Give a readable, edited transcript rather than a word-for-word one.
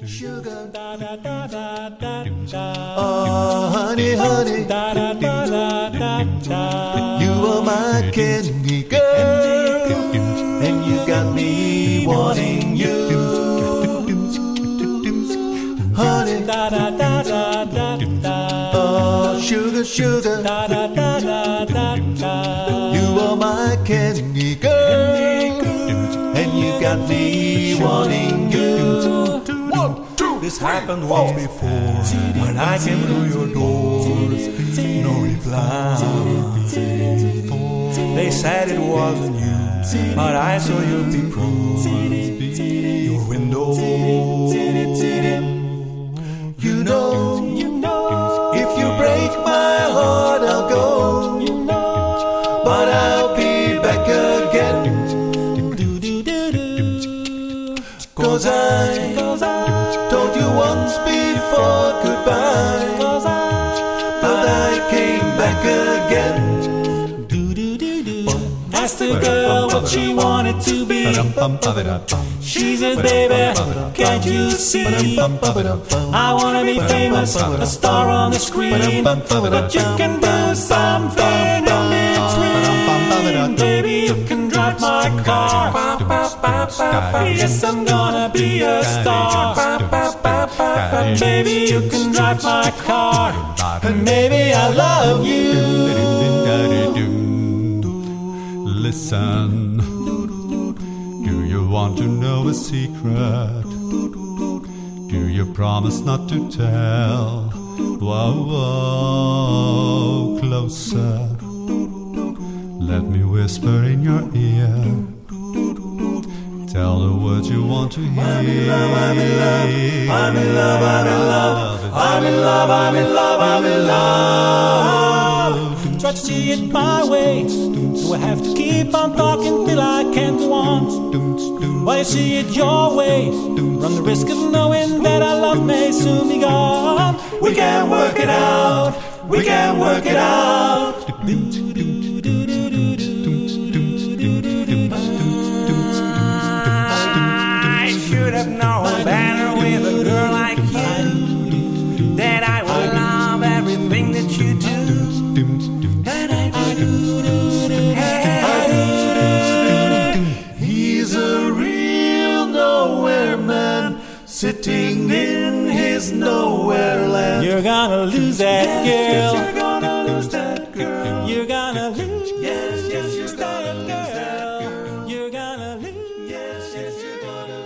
sugar. Oh, honey, honey, you are my candy girl, and you got me wanting you. Honey, oh, sugar, sugar, you are my candy girl, and you got me wanting you. This happened once before, when I came through your doors, no reply. They said it wasn't you, but I saw you peep through your window. You know, if you break my heart, I'll go, but I'll be back again. 'Cause I told you once before goodbye, but I came back again. Asked the girl what she wanted to be. She says, baby, can't you see? I wanna be famous, a star on the screen, but you can do something in between. Baby, you can drive my car. Yes, I'm gonna be a star. Baby, you can drive my car, and maybe I love you. Listen, do you want to know a secret? Do you promise not to tell? Whoa, whoa, closer. Let me whisper in your ear. Tell the words you want to hear. I'm in love, I'm in love, I'm in love, I'm in love, I'm in love, I'm in love, I'm in love. Try to see it my way. Do I have to keep on talking till I can't go on? While you see it your way, run the risk of knowing that our love may soon be gone. We can work it out, we can work it out. I should have known better with a girl like you, that I would love everything that you do. He's a real nowhere man, sitting in his nowhere land. You're gonna lose that girl. You're gonna lose that girl. You're gonna lose. Yes, yes, you're gonna lose that girl. You're gonna lose. Yes, yes, you're gonna